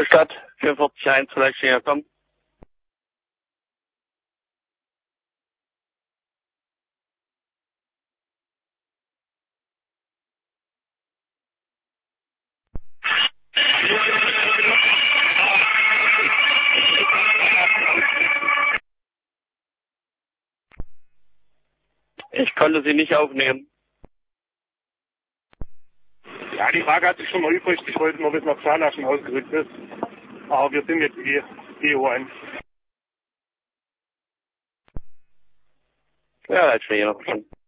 Ingolstadt, 44.1, vielleicht näher kommen. Ich konnte sie nicht aufnehmen. Ja, die Frage hat sich schon mal übrig. Ich wollte nur wissen, ob Schala schon ausgerückt ist. Aber wir sind jetzt EO1. Ja, halt schon hier noch schon.